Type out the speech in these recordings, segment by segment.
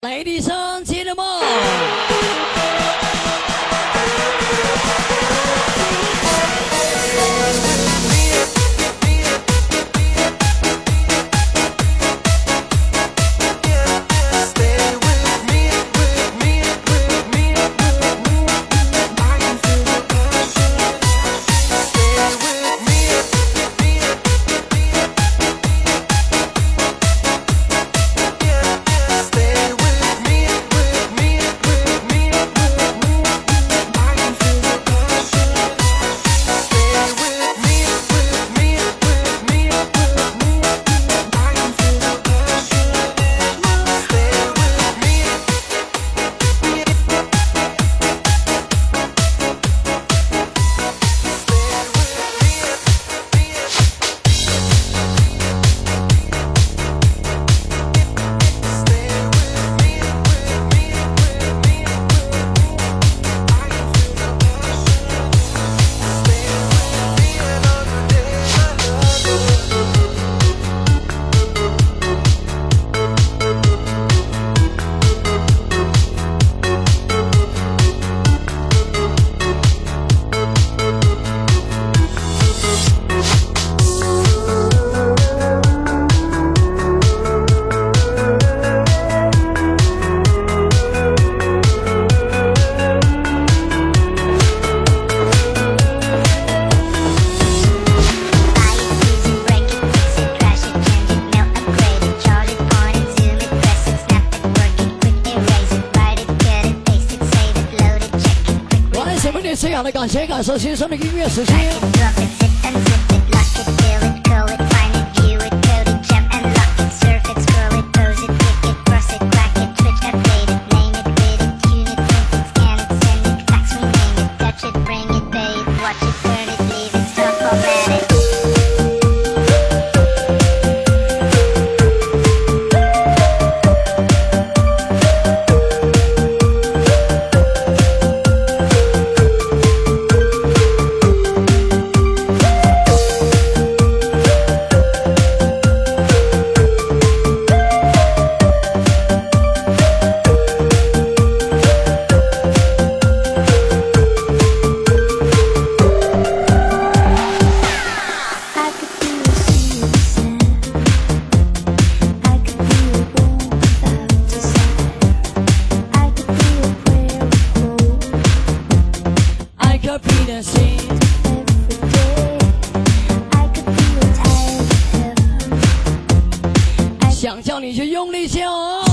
Ladies and gentlemen， 这样的感谢感受新生的音乐时间。想叫你去用力叫啊！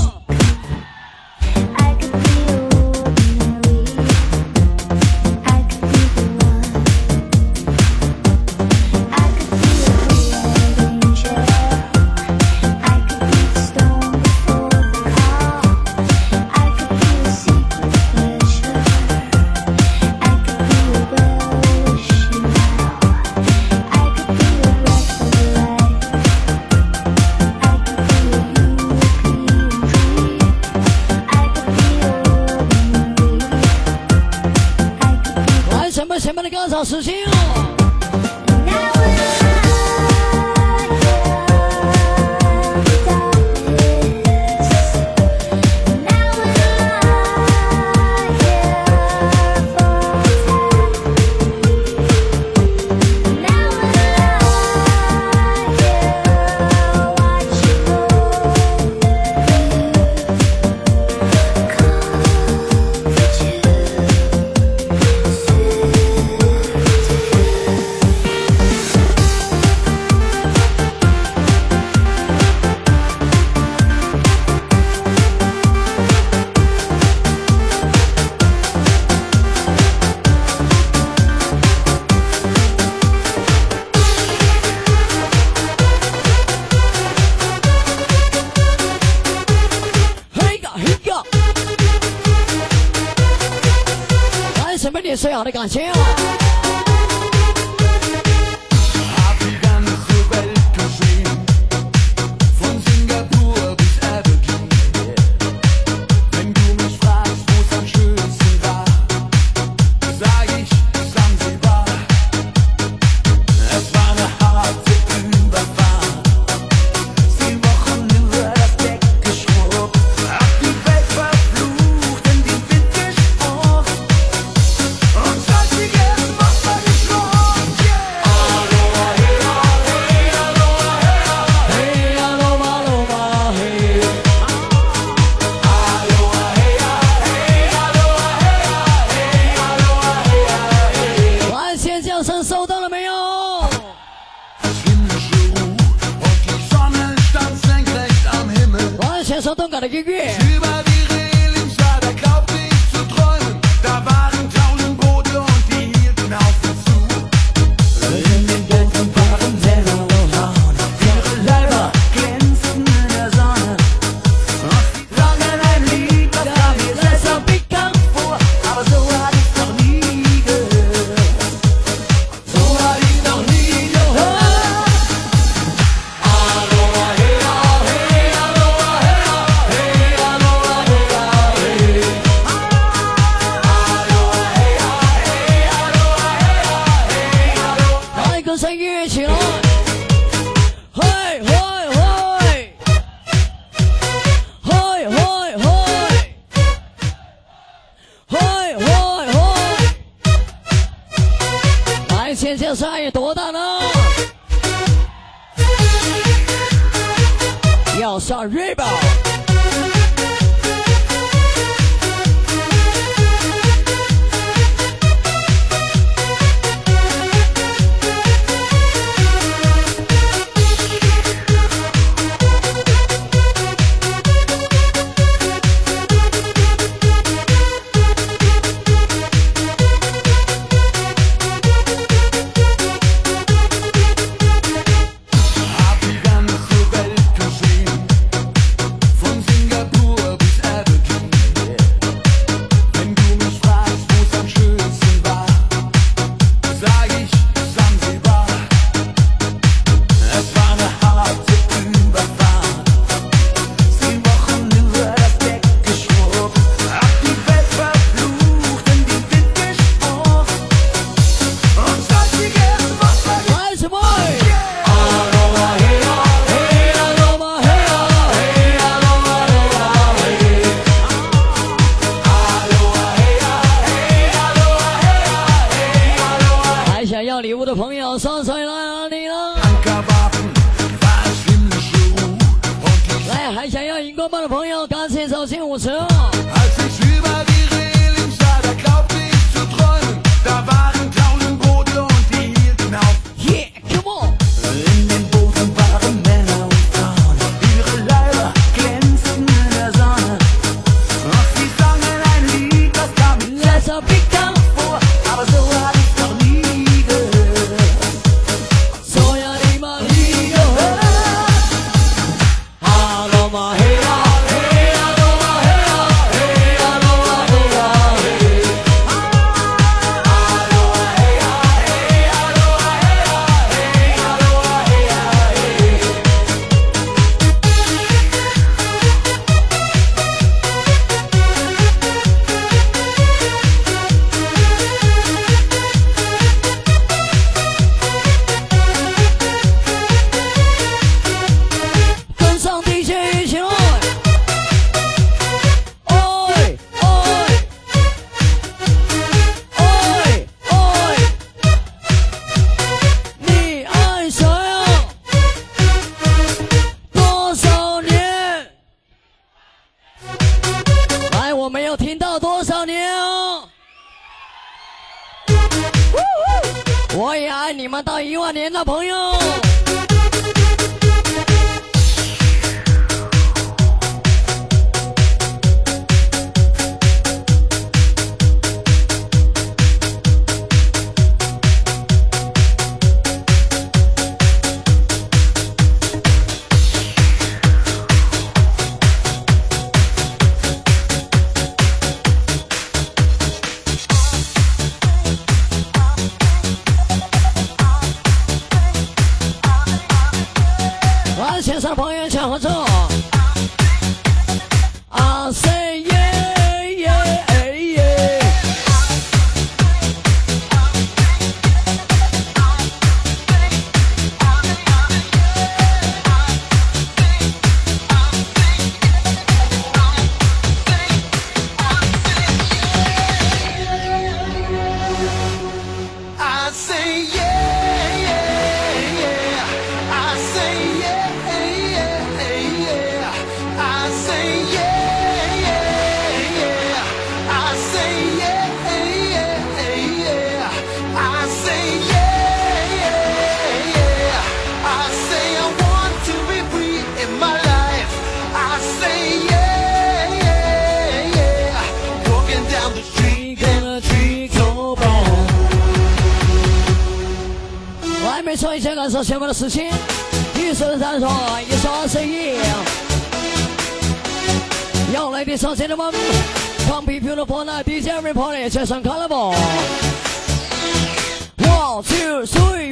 什么的高潮时间哦！什么点最好的感觉啊！ Die Welt 现在爱有多大呢？要上日本。礼物的朋友，上水来哪里了？来，还想要荧光棒的朋友，赶紧走进舞池。Yeah, come on！ Let's a big down。我也爱你们到1万年的朋友。线上朋友抢合作。I say yeah yeah yeah。I say yeah yeah yeah。I say yeah。没错，一起感受相关的事情。一说三说，一说谁赢？要来的上线的们，放屁屁的破烂 DJ Report 全上看了不 ？1 2 3 4。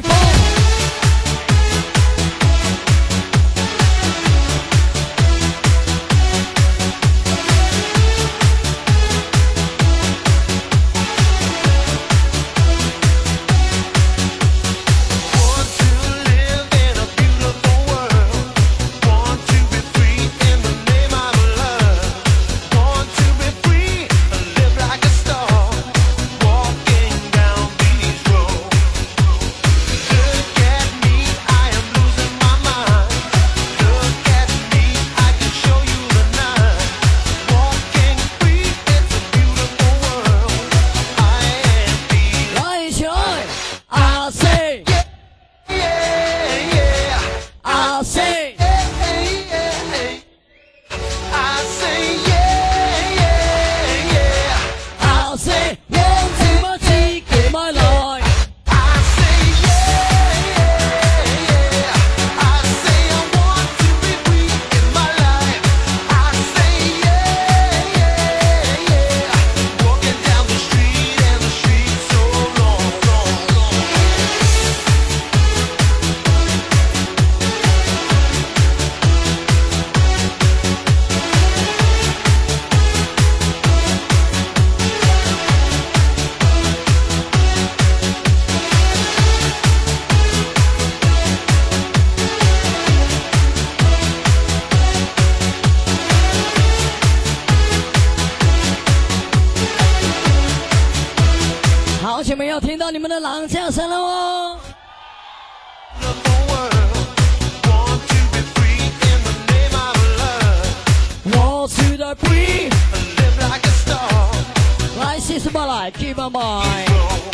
们要听到你们的狼叫声了哦。Walk to the beat, live like a star. Life is my life, keep my mind.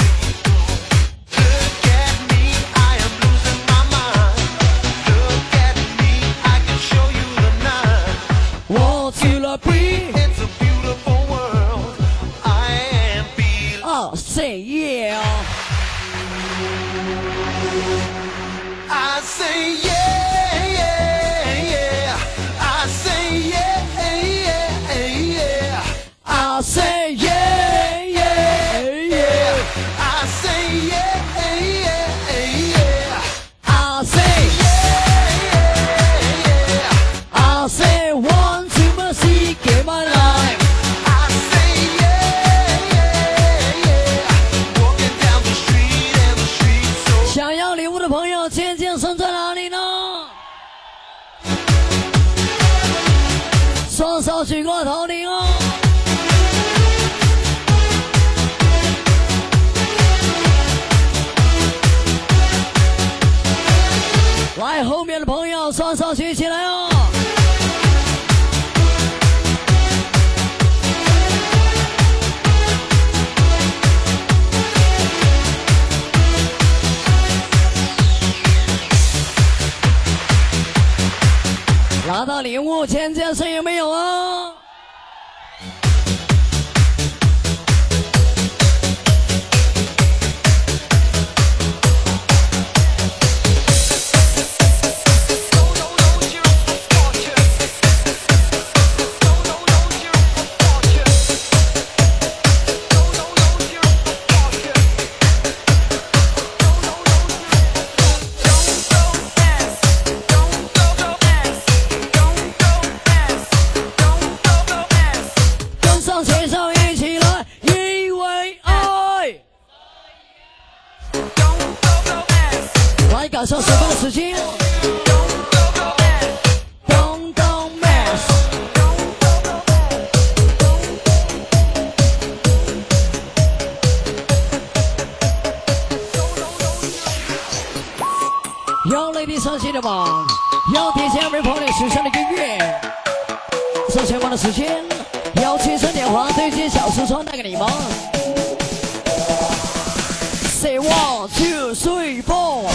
Look at me, I am losing my mind. Look at me, I can show you the night. Walk to the beat, it's a beautiful world. I am feeling. Oh, say yeah. I say yeah, yeah, yeah. I say yeah, yeah, yeah. I say yeah, yeah, yeah. I say yeah, yeah, yeah. I say Yeah, yeah, yeah. I say one to mercy, give my life. I say yeah, yeah, yeah. Walking down the street and the street's so. 想要礼物的朋友，尖尖声在哪里呢？双手举过头顶哦。来，后面的朋友双手举起来哦。拿到礼物，尖尖声有没有啊？跟上线上一起来，因为爱。来感受10分的时间。Don't mess。有内地上线的吗？有提前没朋友时尚的音乐。上线的时间，有汽车电话对接小橱窗带给你们。Say 1, 2, 3, 4。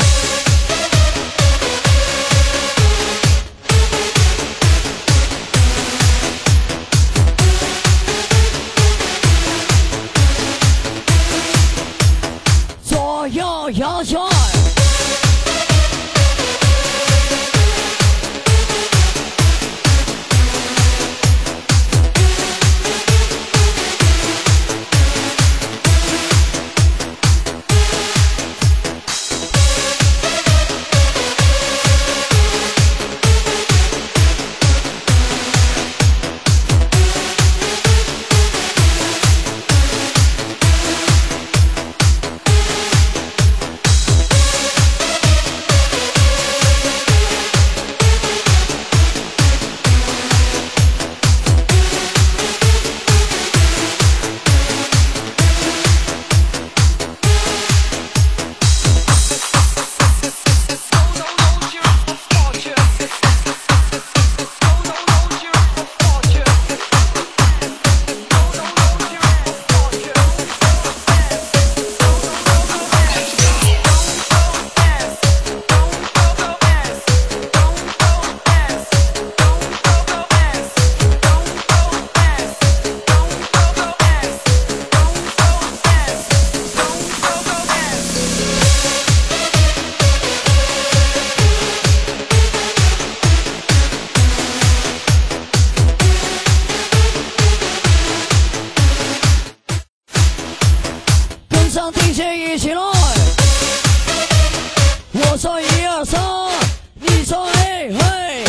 左右摇圈。上 DJ 一起来，我说1、2、3，你说嘿嘿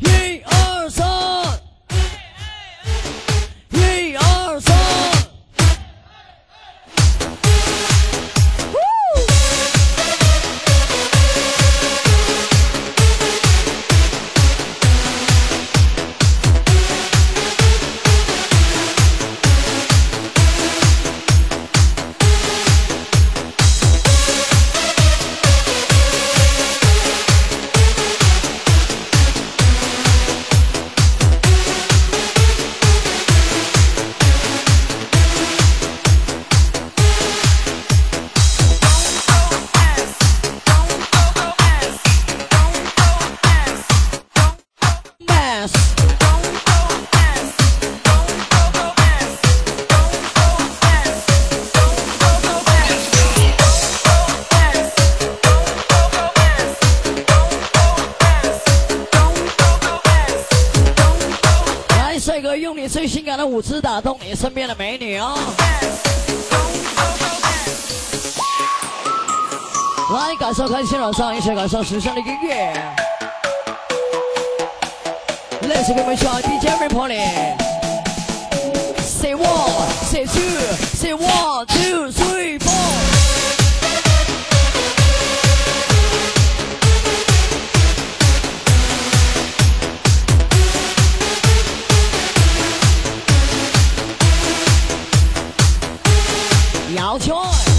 ，1、2、3，1、2、3。 的舞姿打动你身边的美女啊！来感受开心朗上，一起感受时尚的音乐。Let's give me shot DJ everybody. Say 1, say 2, say 1, 2, 3, 4. 摇圈。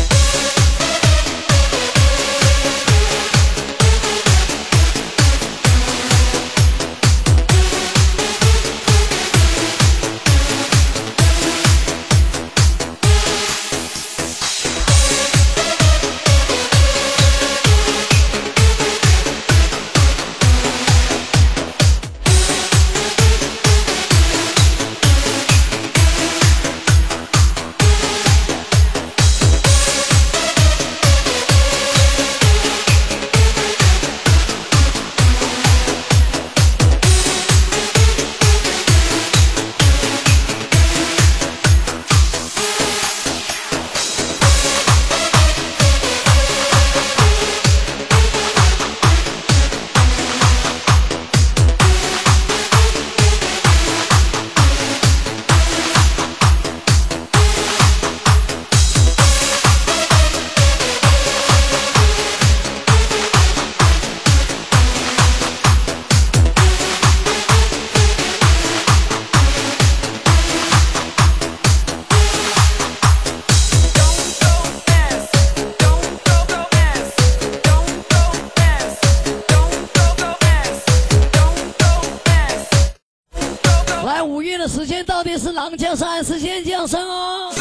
时间到底是狼降生还是仙降生哦？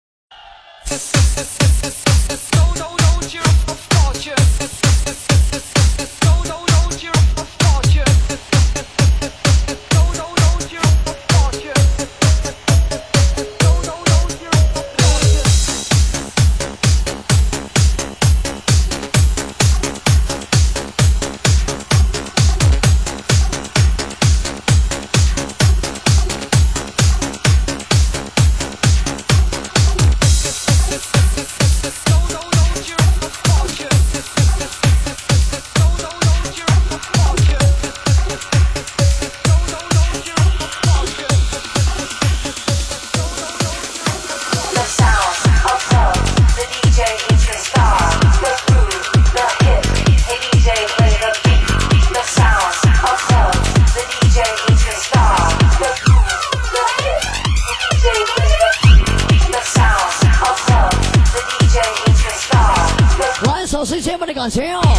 感谢哦。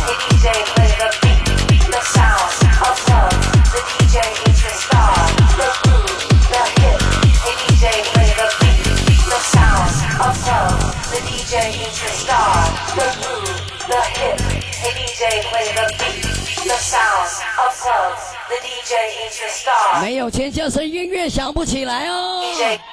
没有钱降生音乐想不起来哦。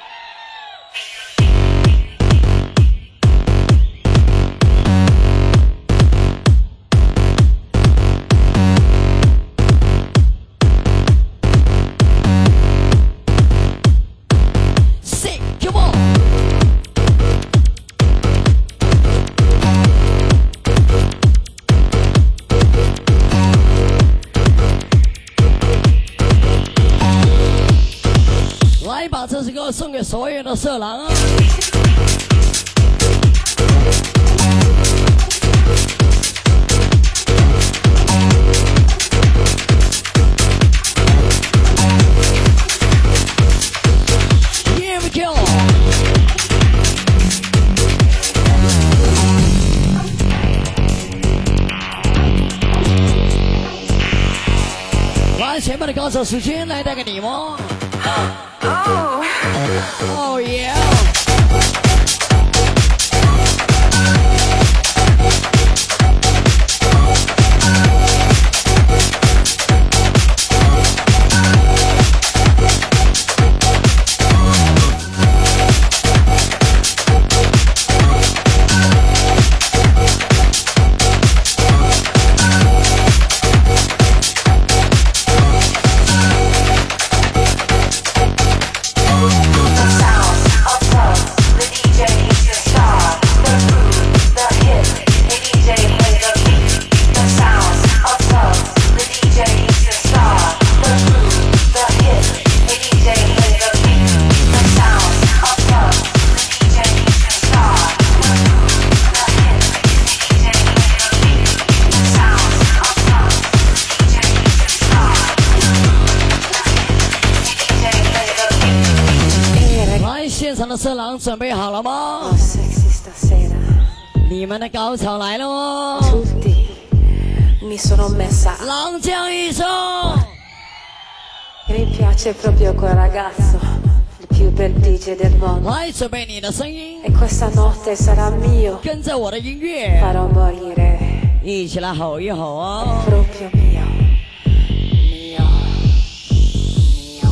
这首歌送给所有的色狼啊！Here we go！ 来，前面的高手时间来带给你们。Oh yeah！ Oh 现场的色狼准备好了吗？ Oh, sexy stasera. 你们的高潮来了哦！ Tutti mi sono messa. 狼将一手， Mi piace proprio quel ragazzo, il più bel DJ del mondo. 来准备你的声音， E questa notte sarà mio. 跟着我的音乐， Farò morire. 一起来吼一吼哦！ Proprio mio. Mio. Mio.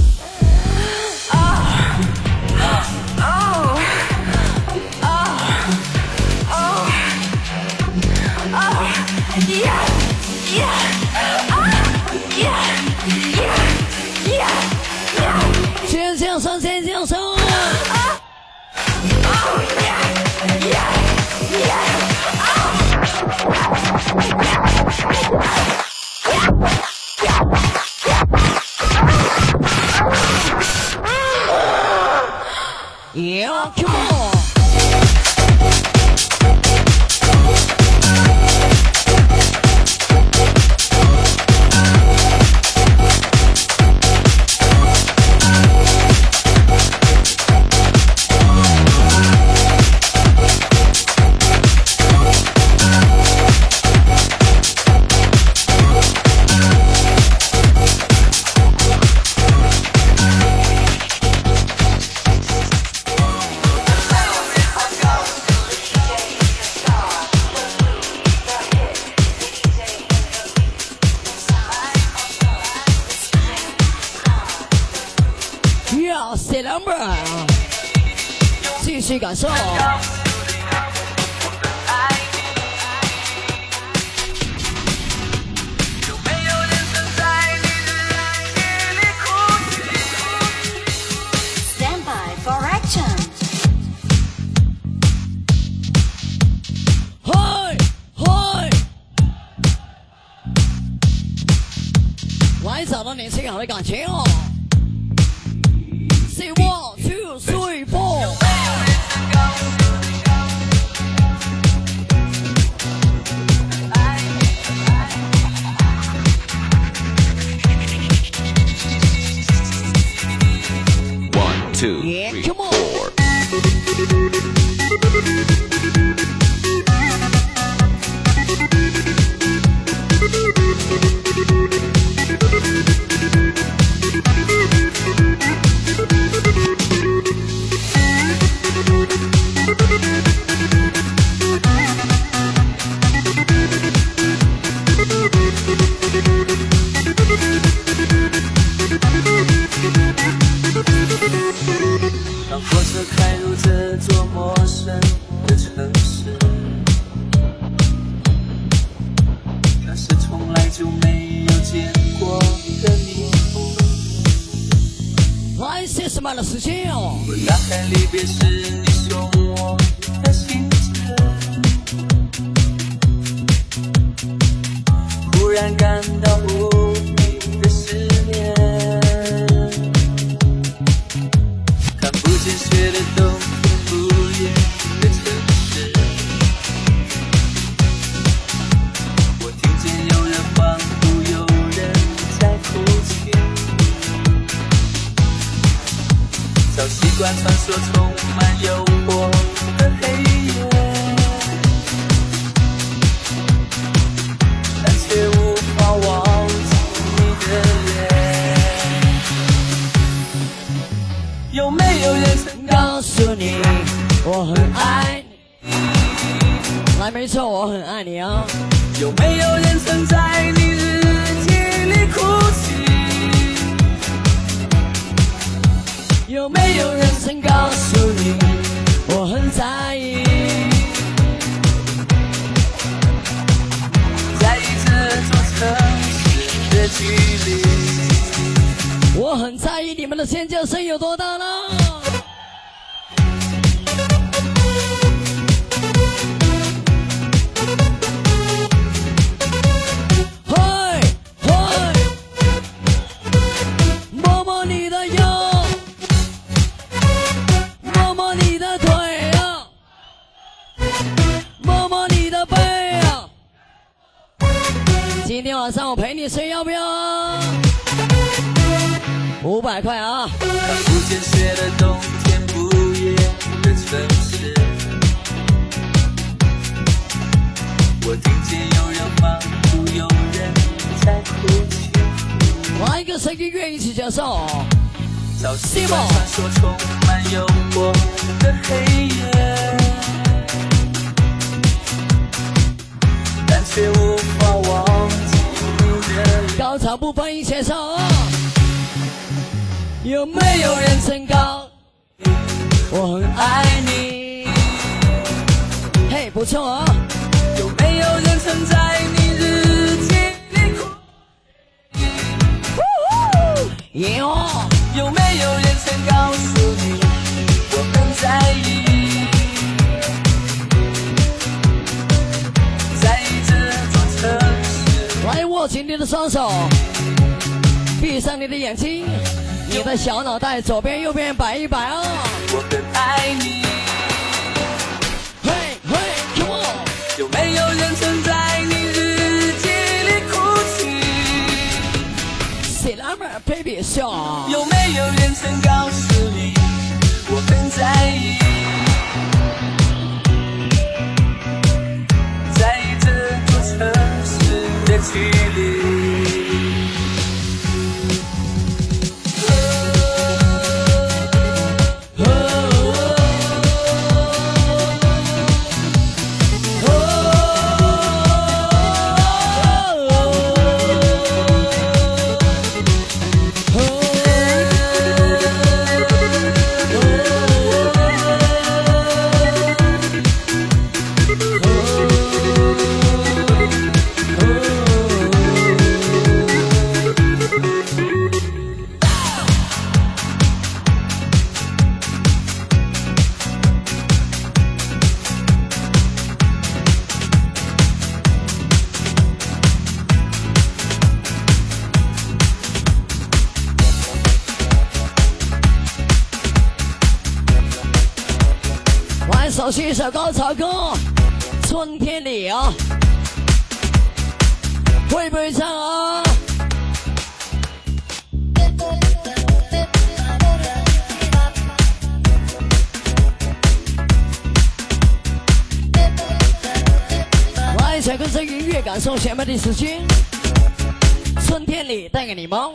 Yeah. 先向上，先向上！ Yeah, come on! 要 C number， 继续感受。 Stand by for action. 嗨嗨，来找到你最好的感情哦。Say 1, 2, 3, 4。 One, two, Yeah, three, come on. four. 来些什么的时间哦？ 大海离别时，你送我的行程，忽然感到无比的失恋，看不见雪的冬天，不言的城市，我听见有人欢呼，有人在哭泣。早习惯穿梭充满诱惑的黑夜，但却无法忘记你的脸。有没有人曾告诉你我很爱你？ 来，没错，我很爱你啊！ 有没有人曾在你日记里哭泣？有没有人曾告诉你我很在意？在意这座城市的距离。 我很在意你们的尖叫声有多大呢？嗨嗨，摸摸你的腰，摸摸你的腿啊，摸摸你的背啊。今天晚上我陪你睡，要不要啊？500块啊！ 看不见雪的冬天，不跟声音乐一起享受。 早习惯传说充满诱惑的黑夜，但却无法忘记你的高潮部分一起手，有没有人曾告我很爱你？嘿，不错哦。 有没有人曾在你日记里哭？ 哟， 有没有人曾告诉你我很在意？在这座城市， 来握紧你的双手，闭上你的眼睛，你的小脑袋左边右边摆一摆哦。 我很爱你。 嘿嘿 ，Come on！ 有没有人曾在你日记里哭泣？ 谁来嘛，baby 笑。 有没有人曾告诉你我很在意？在这座城市的距离。 首是一首高潮歌《春天里》啊，会不会唱啊？来，想跟着音乐感受前面的时间，《春天里》带给你们。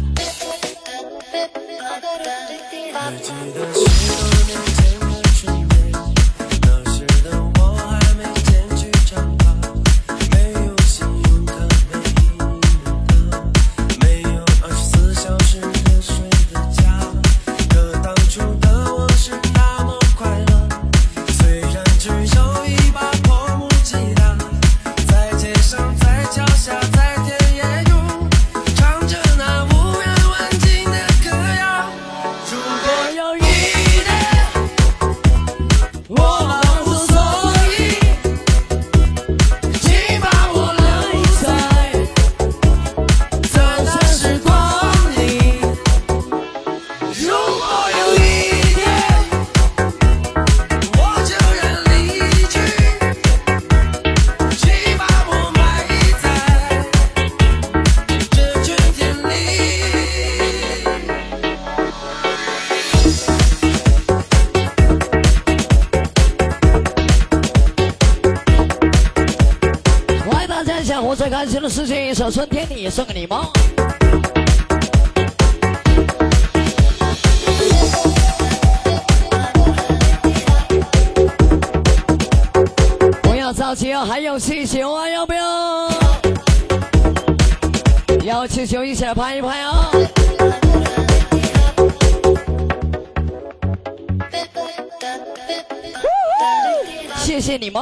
还记得许多年前的春天，那时的我还没剪去长发，没有信用卡，没银行，没有24小时热水的家。可当初的我是那么快乐，虽然只有一把破木吉他，在街上，在桥下，在田野中，唱着那无人问津的歌谣。如果有一我老无所依，请把我埋在这段时光里。如果有一天我就要离去，请把我埋在这春天里。 来，大家想活最开心的事情，一首《春天里》送给你们。不要着急哦，还有气球啊，要不要？要气球一起来拍一拍啊！谢谢你们。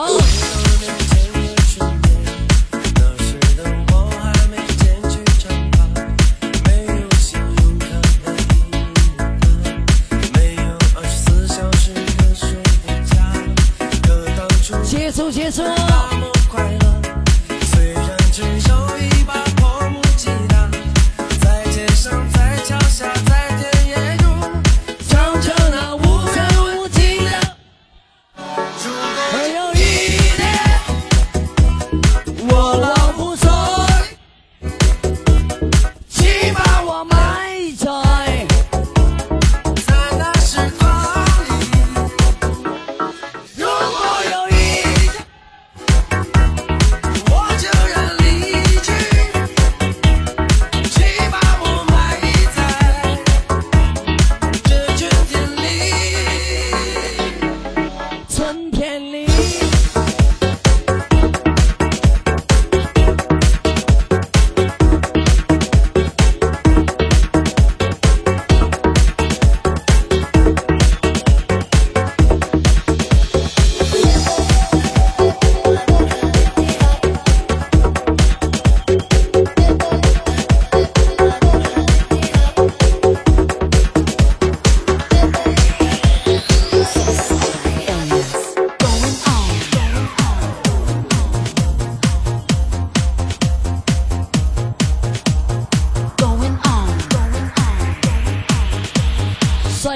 那时的我还没剪去长发，没有信用卡，没银行，没有24小时热水的家。可当初结束结束。 那么快乐，虽然只有一把破木吉他，在街上，在桥下，在田野中，唱着那无人无尽的。如果还有一天， 我老无所依， 请把我埋在在那时光里。 如果有一天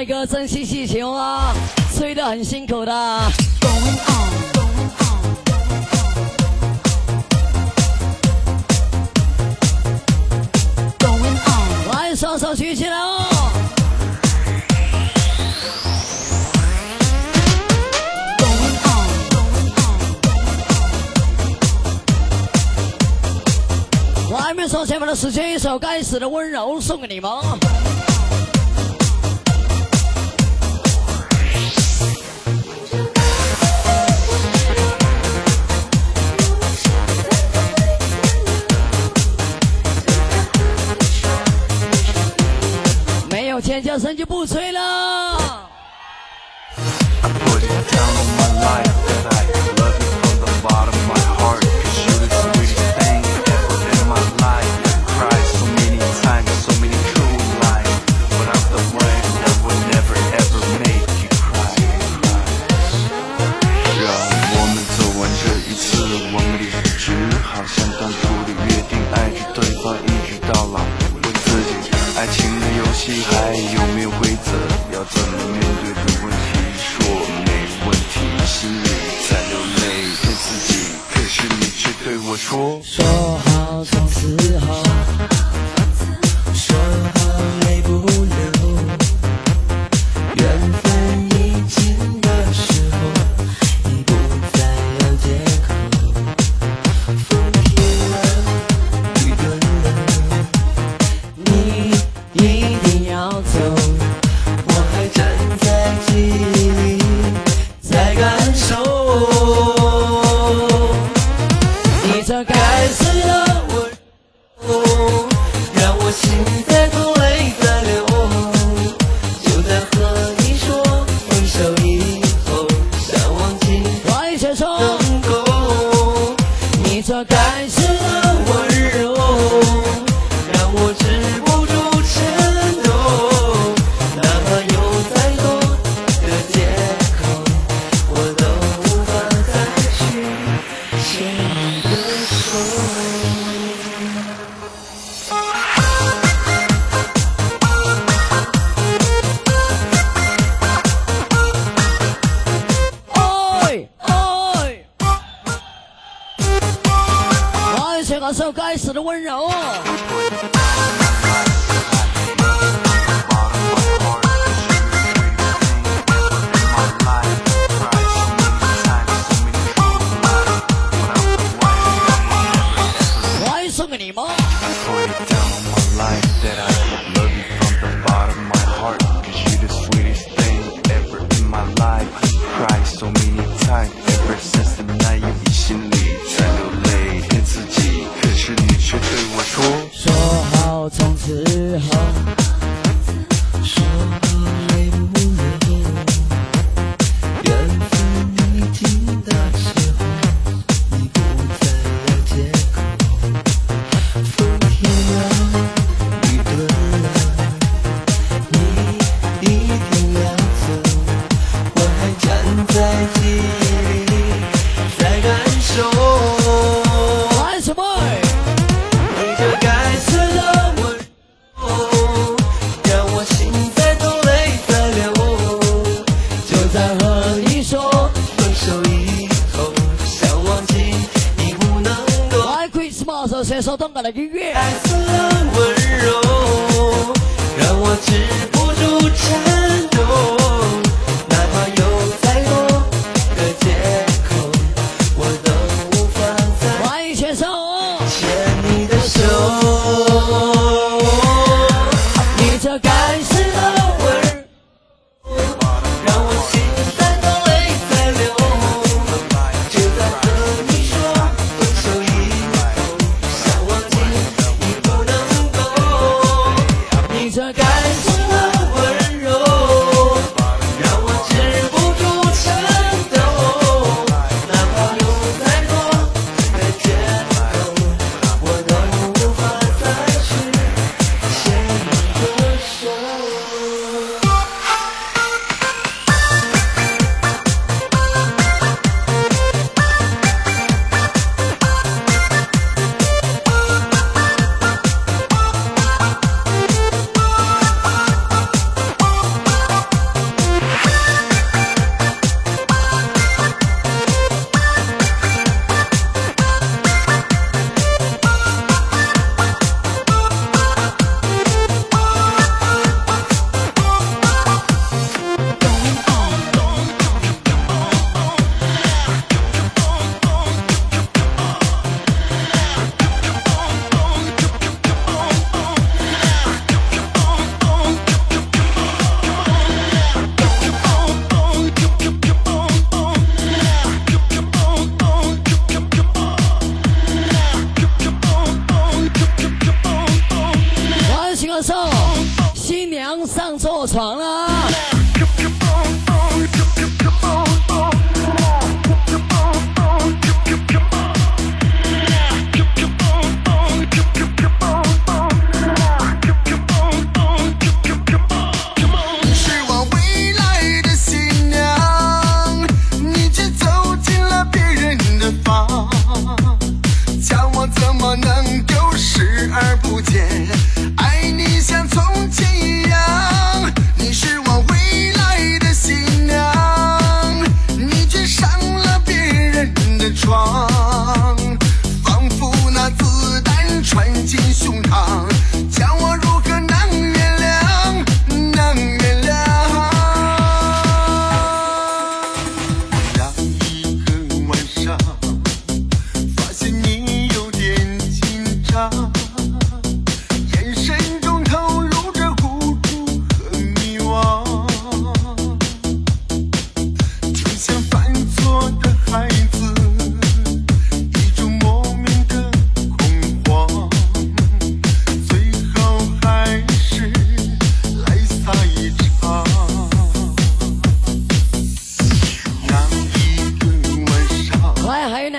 个真心气球啊，吹得很辛苦的。 Going on, going on, going on. 来，双手举起来哦！ Going on, going on. 外面手前面的时间，一首该死的温柔送给你们。没有尖叫声就不吹了。 Put it down on my life that I love you from the bottom of my heart. 'Cause you're the sweetest thing ever in my life. I cried so many times, so many true lies. But I'm the one that will never ever make you cry. 让我们走完这一次，我们的日子好像当初的约定，爱着对方一直到老。问自己，爱情的游戏还有没有规则？要怎么面对这问题？说没问题，心里在流泪，骗自己，可是你却对我说， 说好从此后， 说好泪不流，缘分已尽的时候，你不再有借口。风停了，雨断了，你一定要走。 我还站在记忆里，在感受你这该该死死的温柔，让我心在痛，泪在流。就在和你说分手以后，想忘记我一起说， 能够。 你这该死的温柔，让我止不住颤抖。哪怕有再多的借口，我都无法再去牵你的手。 爱爱，我一起感受该死的温柔。 我爱送给你们。 Put it down on my life that I love you from the bottom of my heart. 'Cause you're the sweetest thing ever in my life. I cried so many times ever since the night you 你心里在流泪，骗自己，可是你却对我说， 说好从此后， 说好泪不流，缘分已尽的时候，你不再有借口。风停了，雨断了，你一定要走。我还站在记忆里，在感受。 爱什么？ 你这该死的温柔，让我心在痛，泪在流。就在和你说分手以后，想忘记你不能够。 来 Christmas 写首动感的音乐。 该死的温柔，让我止不住颤抖。哪怕有再多的借口，我都无法再。 我一起手。 牵你的手， 你这该死的温柔。 让我心在痛，泪在流。就在和你说分手以后，想忘记你不能够。 你这该该死的温柔，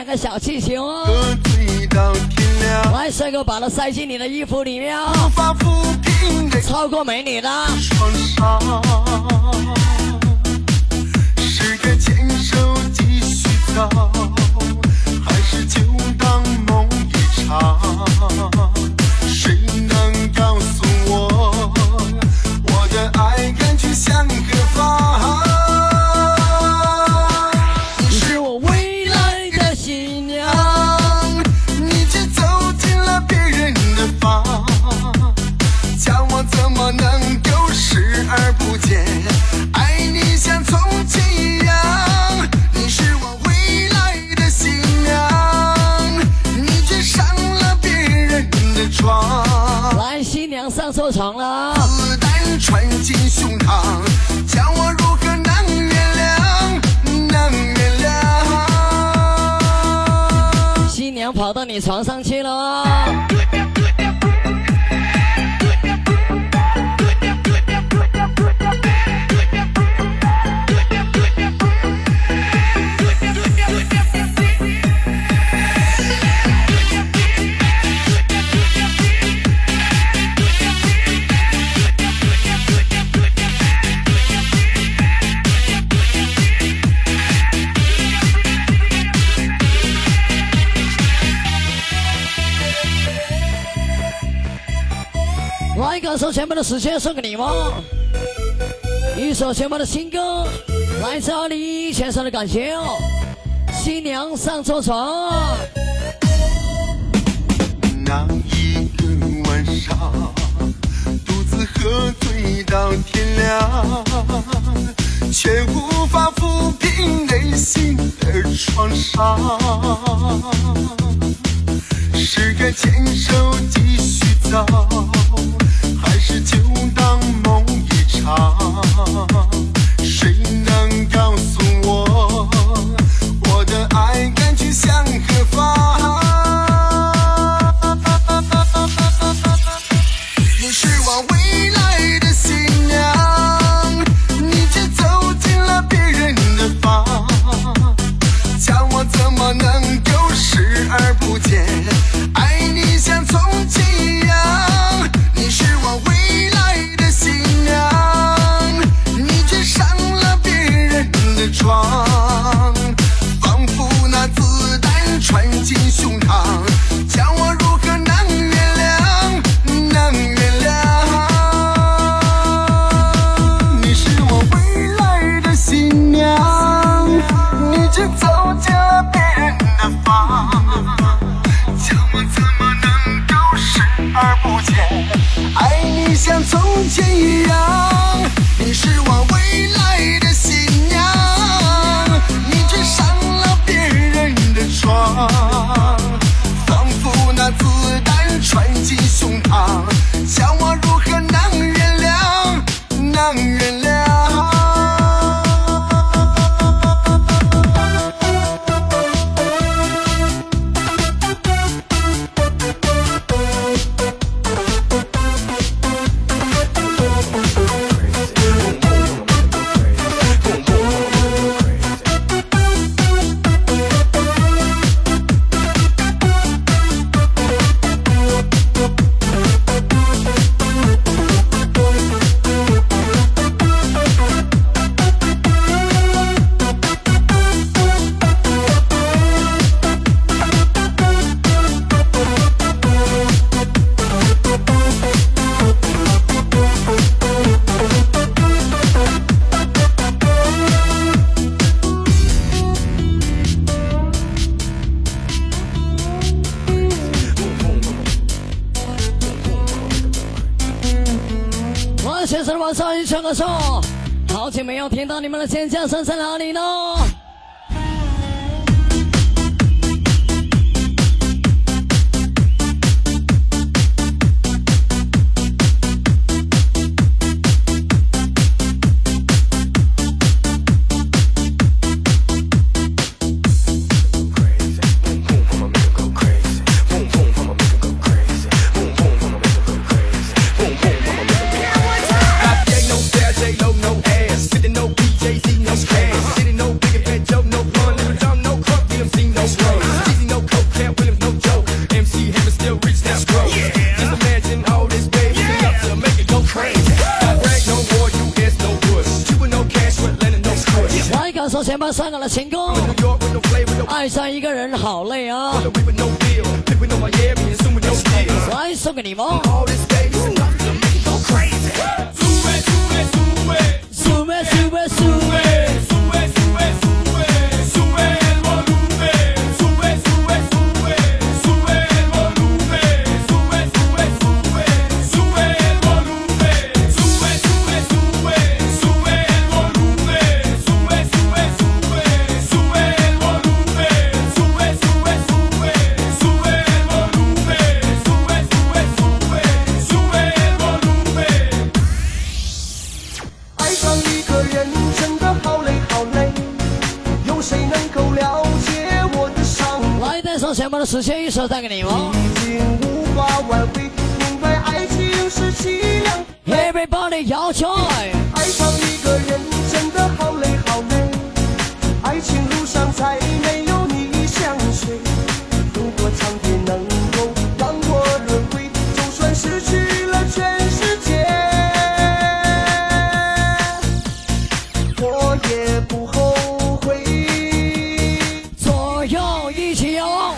2个小气球， 喝醉到天亮， 来，帅哥把它塞进你的衣服里面， 无法抚平的超过美女的。 创伤。是该牵手继续走，还是就当梦一场？谁能告诉我，我的爱该去向何方？ 你是我未来的新娘， 你却走进了别人的房，叫我怎么能够视而不见？爱你像从前一样，你是我未来的新娘，你却上了别人的床。 来，新娘上错床了。 子弹穿进胸膛，叫我如何能原谅？能原谅？ 新娘跑到你床上去了。来，感受全部的时间送给你们，一首全部的新歌，来自阿里全身的感谢哦。新娘上错床。 那一个晚上，独自喝醉到天亮，却无法抚平内心的创伤。是该牵手继续走，还是就当梦一场？谁能告诉我，我的爱该去向何方？你是我未来的新娘，你却走进了别人的房，叫我怎么能够视而不见？爱你像从前一样，你是我未来的新娘，你却上了别人的床，仿佛那子弹穿进胸膛，叫我如何能原谅？能原谅？你是我未来的新娘，你却走进了别人的房，叫我怎么能够视而不见？爱你像从前一样，你是我未来的新娘，你却上了别人的床，仿佛那子弹穿进胸膛，叫我如何能原谅？能原谅？ 全身往上一唱个手，好久没有听到你们的尖叫声在哪里呢？ No stairs, ain't no ass. Sitting no PJs, eating no cash. Sitting no bigger bed 感受前面3个的情歌，爱上一个人好累啊！来送给你们。前面的时间一首带给你们。Everybody 摇起来！ 爱上一个人真的好累好累，爱情路上再没有你相随。如果苍天能够让我轮回，就算失去了全世界，我也不后悔。 左右一起摇。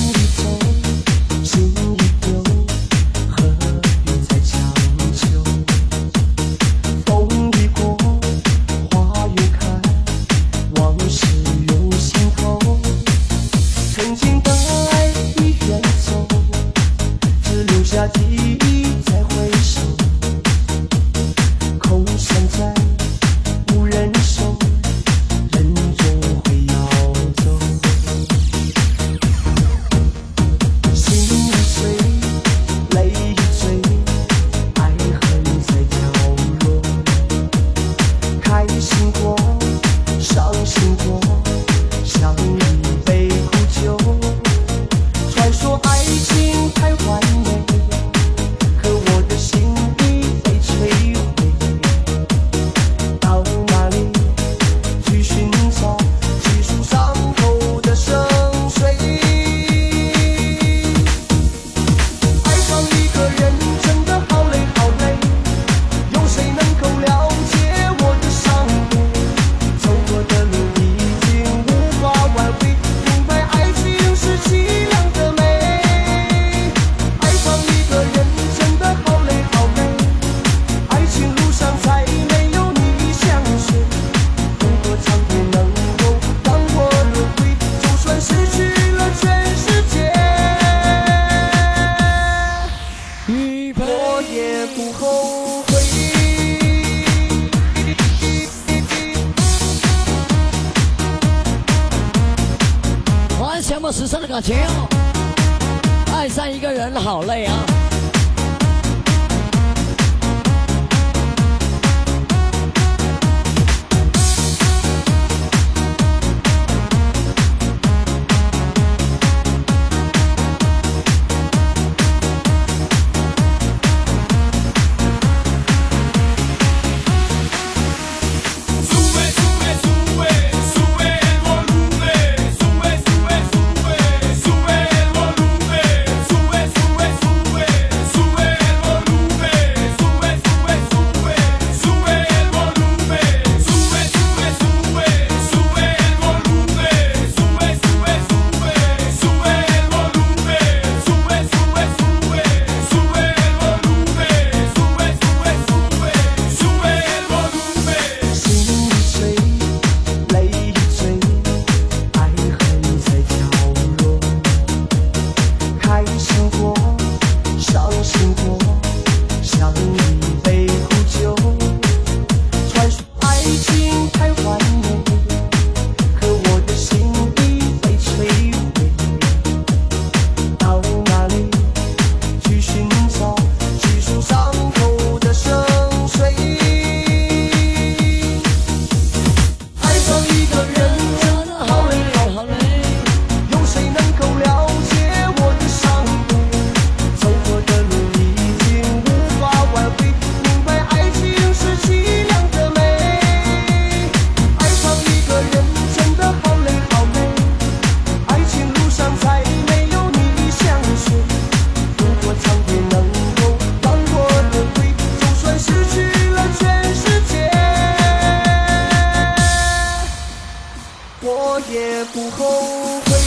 记忆再回首，空山在无人守，人终会要走。心已碎，泪已醉，爱恨在角落。开心过，伤心过，像一杯苦酒。传说爱情太完美。 时尚的感情，爱上一个人好累啊！ 我也不后悔。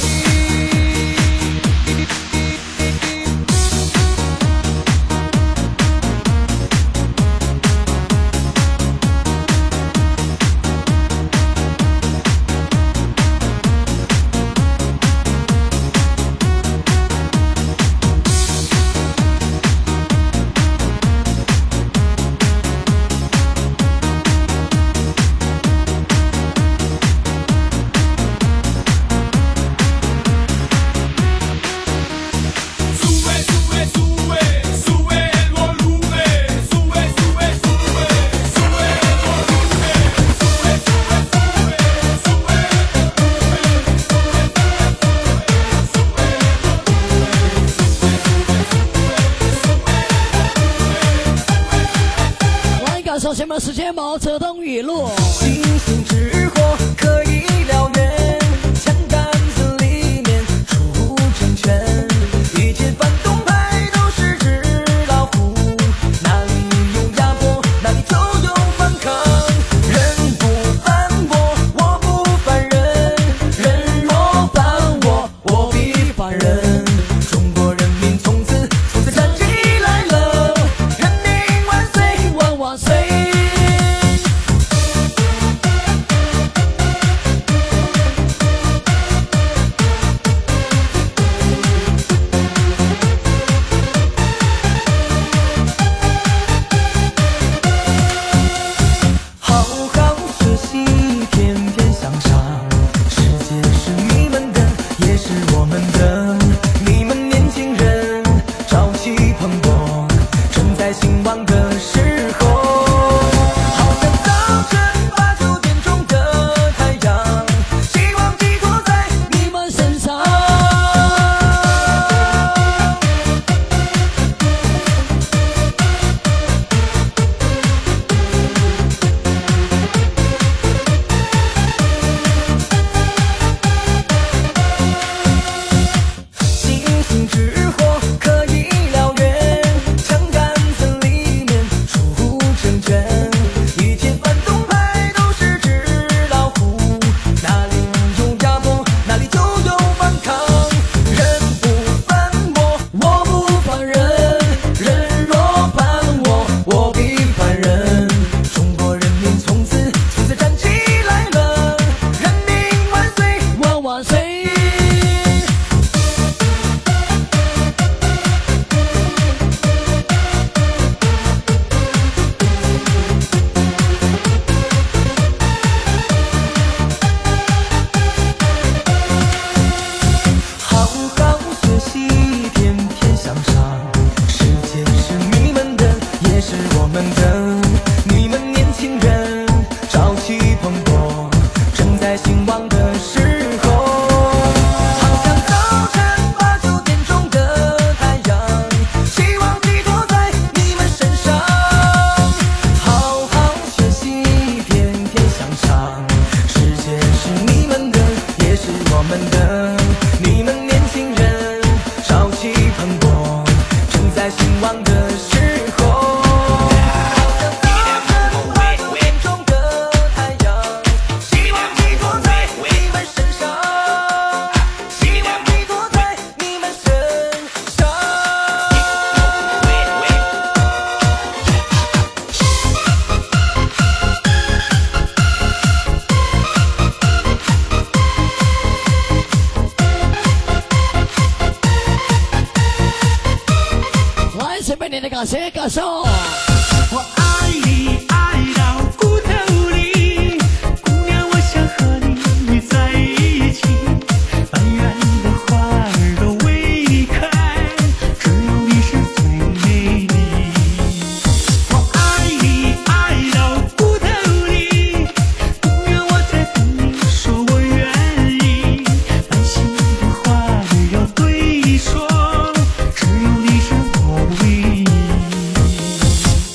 首先们时间毛泽东语录， 星星之火可以燎原，枪杆子里面出政权，一切反动派都是纸老虎，哪里有压迫哪里就有反抗，人不犯我我不犯人，人若犯我我必犯人，中国人民从此站起来了，人民万岁万万岁。 感谢感受。 我爱你爱到骨头里，姑娘，我想和你在一起。满园的花儿都未开，只有你是最美丽。我爱你爱到骨头里，姑娘，我在等你说我愿意。满心的话儿要对说，只有你是我唯一。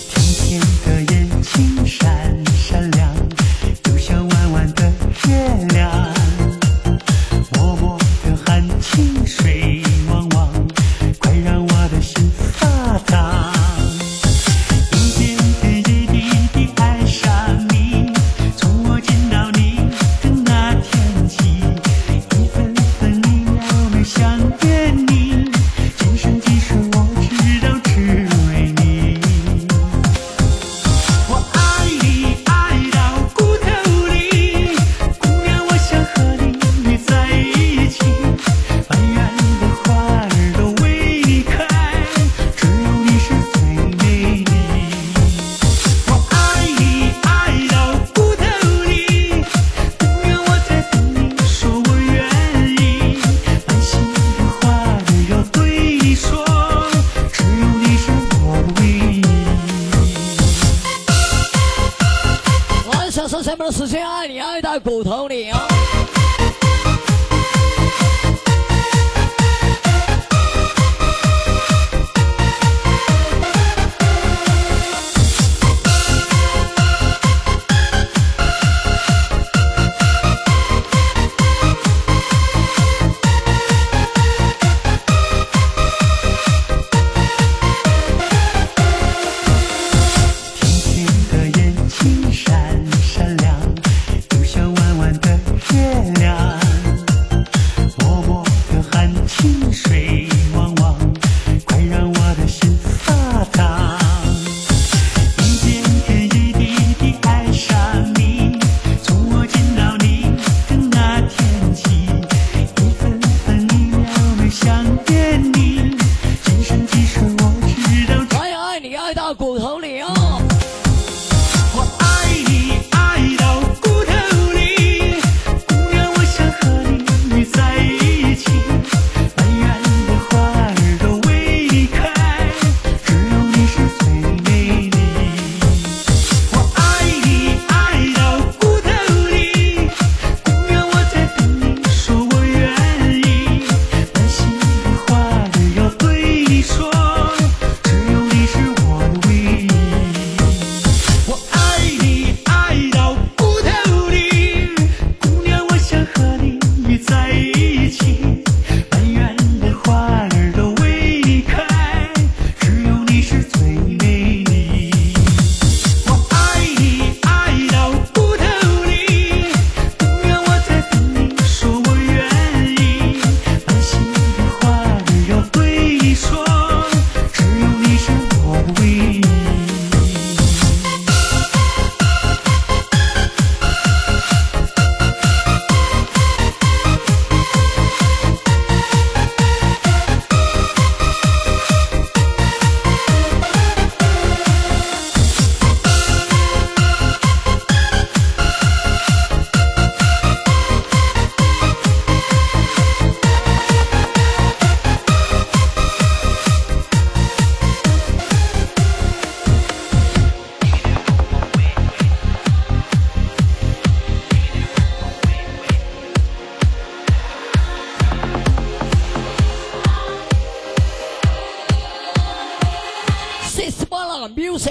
骨头里啊。Music,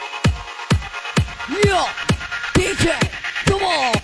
yo, DJ, come on.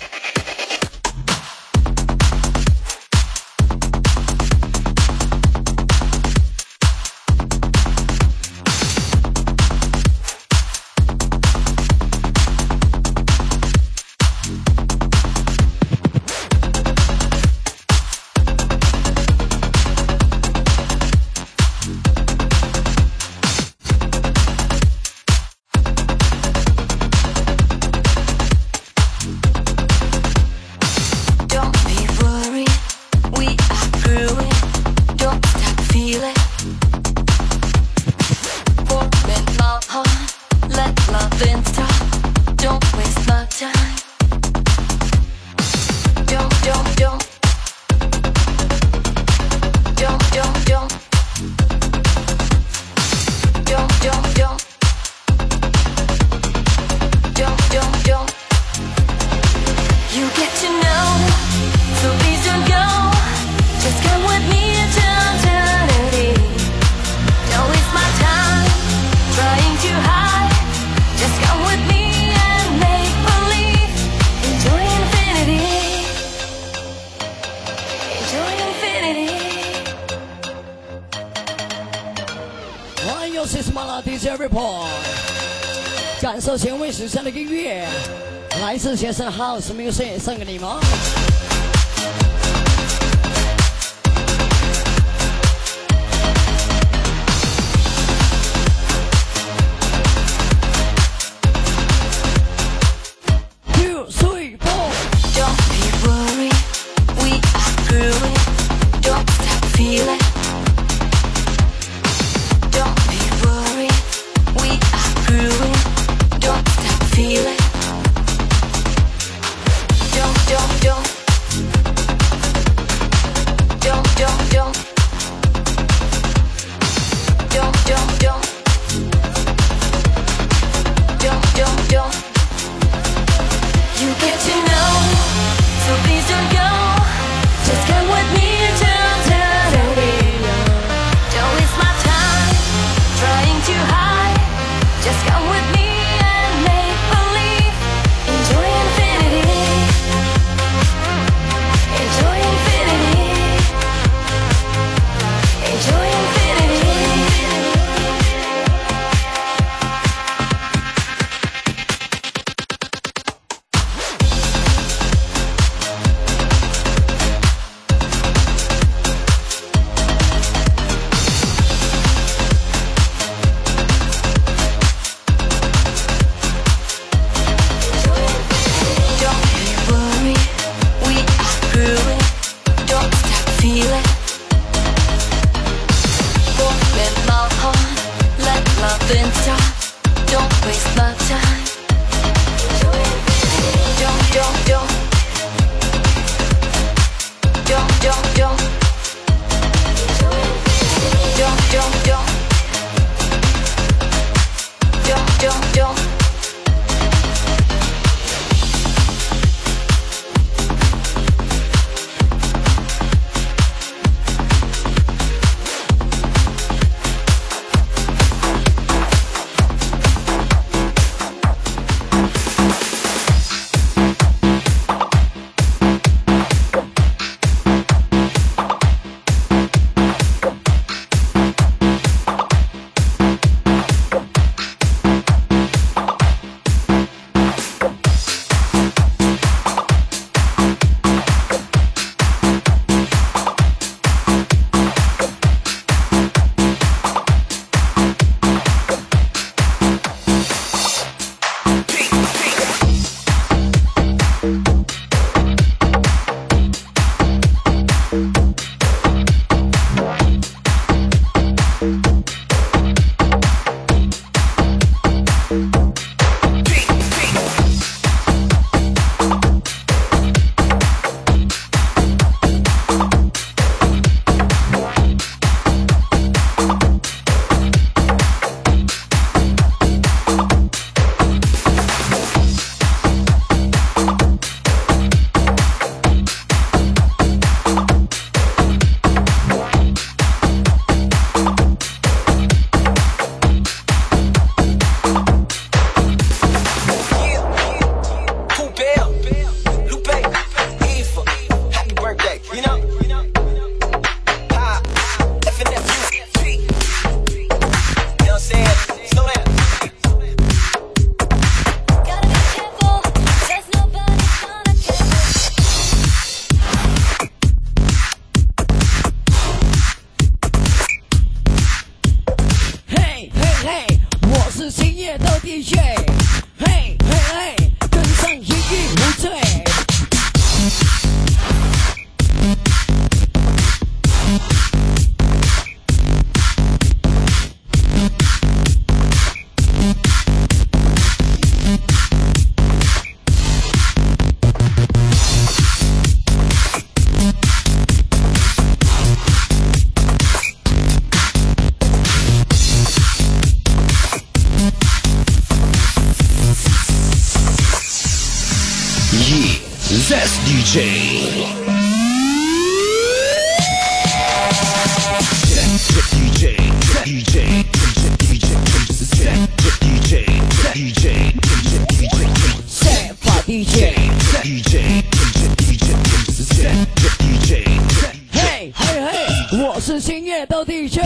感受前卫时尚的音乐，来自先生 House Music 送给你们。2, 3, 4. Don't be worried, we are growing. Don't stop feeling. Don't be worried, we are growing. Don't stop feeling. Don't 嘿嘿嘿，我是星夜的 DJ。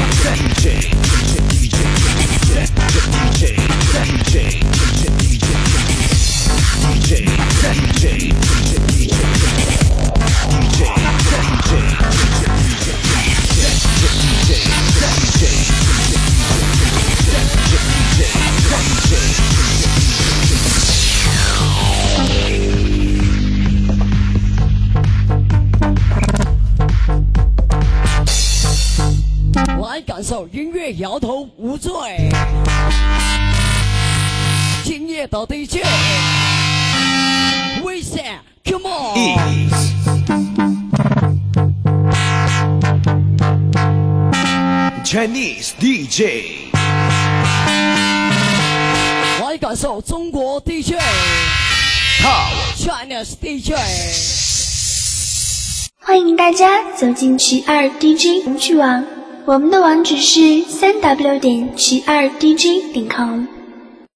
来感受音乐摇头无罪，今夜的 DJ， We say come on， Chinese DJ， 来感受中国 DJ， Chinese DJ。 欢迎大家走进曲二 DJ 舞曲网，我们的网址是3w.曲2dj.com。